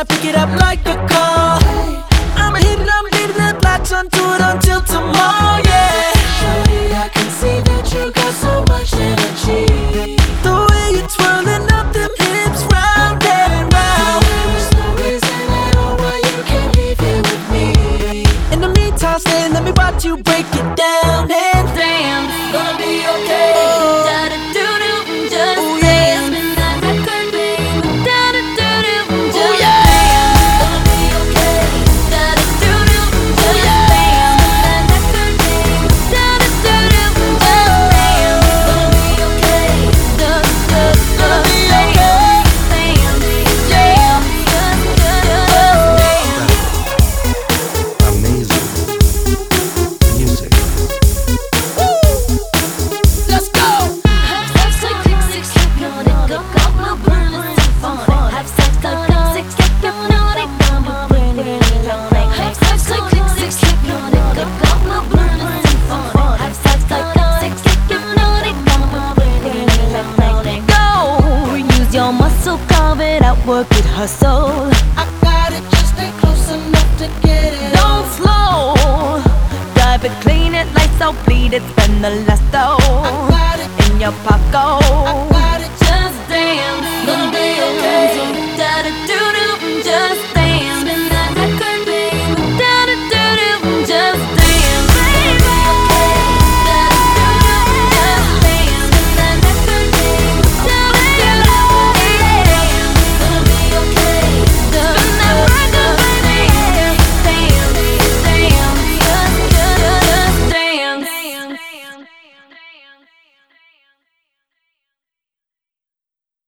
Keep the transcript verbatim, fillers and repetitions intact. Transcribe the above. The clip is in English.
wanna pick it up like a call. I'ma hit it, I'ma leave the lights on, do it until tomorrow, yeah. Shorty, I can see that you got so much energy. The way you're twirling up them hips round and round. There is no reason at all why you can't leave here with me. In the meantime, stay, let me watch you break it down and Damn, it's gonna be okay. Oh. Da-da-doo-doo, just Oh, yeah. dance. Spin that record, babe. Da-da-doo-doo, just Oh, yeah. dance. It's gonna be okay. Da-da-doo-doo, just yeah. dance. Spin that record, babe. Da-da-doo-doo, just dance. It's gonna be okay. Just, just, Gonna just be dance. okay. Dance, dance. Just, just, just dance. Amazing music. Let's go. Have sex like click, six, click, on it, go, go, no burn, let's have fun. Have sex like click, six, click, on it, go, no burn, it on it. Have sex like click, six, click, on it, go, go, no burn, let's have fun. Have sex like click, six, click, on it, go, no burn, it on it. Go, use your muscle, carve it out, work it, hustle. I got it, just stay close enough to get it. Don't slow, dive it, clean it, lights out, bleed it, spend the last I dough got it. in your pocket.